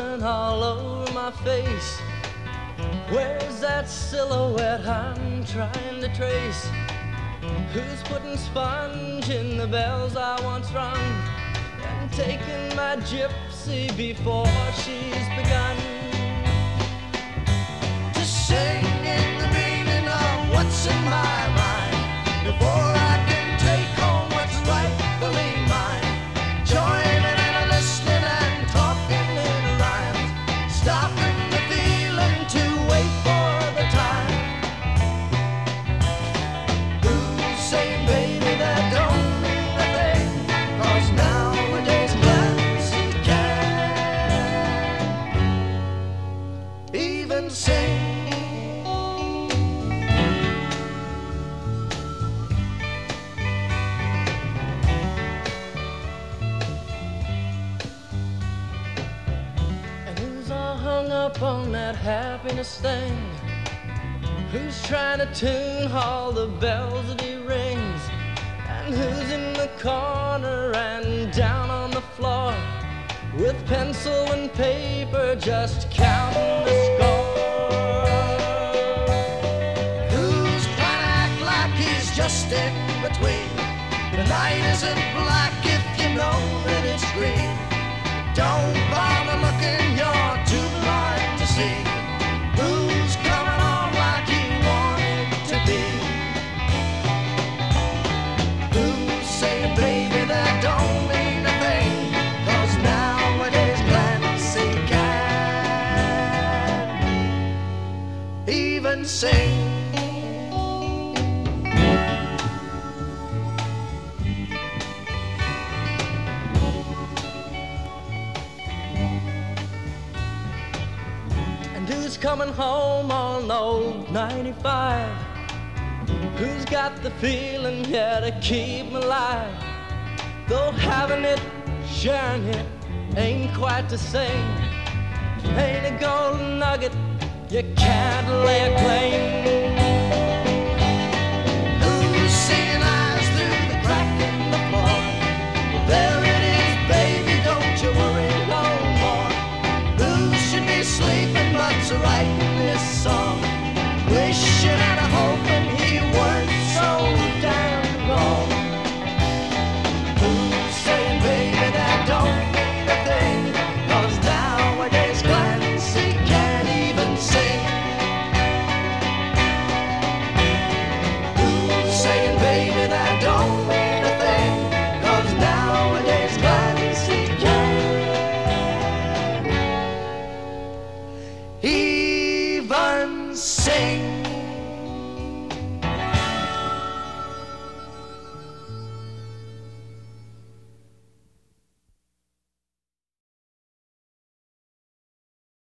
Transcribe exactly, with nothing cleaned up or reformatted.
crumbling all over my face. Where's that silhouette I'm trying to trace? Who's putting sponge in the bells I once rung and taking my gypsy before she's begun to sing in the meaning of what's in my mind before I can take home what's rightfully mine? Joining and listening and talking in rhymes, stopping the feeling to wait for the time. Who's saying, baby, that don't mean a thing? 'Cause nowadays Clancy can't even sing. Hung up on that happiness thing? Who's trying to tune all the bells that he rings? And who's in the corner and down on the floor with pencil and paper just counting the score? Who's trying to act like he's just in between? The night isn't black if you know that it's green. Don't bother looking, you're too blind to see who's coming on like you wanted to be. Who's saying, baby, that don't mean a thing? 'Cause nowadays Clancy can't even sing. Who's coming home on old ninety-five? Who's got the feeling, yeah, to keep me alive? Though having it, sharing it, ain't quite the same. Ain't a golden nugget, you can't lay a claim. Who's seeing eyes through the crack in the floor? Well, there it is, baby, don't you worry no more. Who should be sleeping but's writing this song, wishing and a hoping he weren't so damn wrong. Who's saying, baby, that don't mean a thing? 'Cause nowadays Clancy can't even sing. Who's saying, baby, that don't mean a thing? 'Cause nowadays Clancy can't even sing.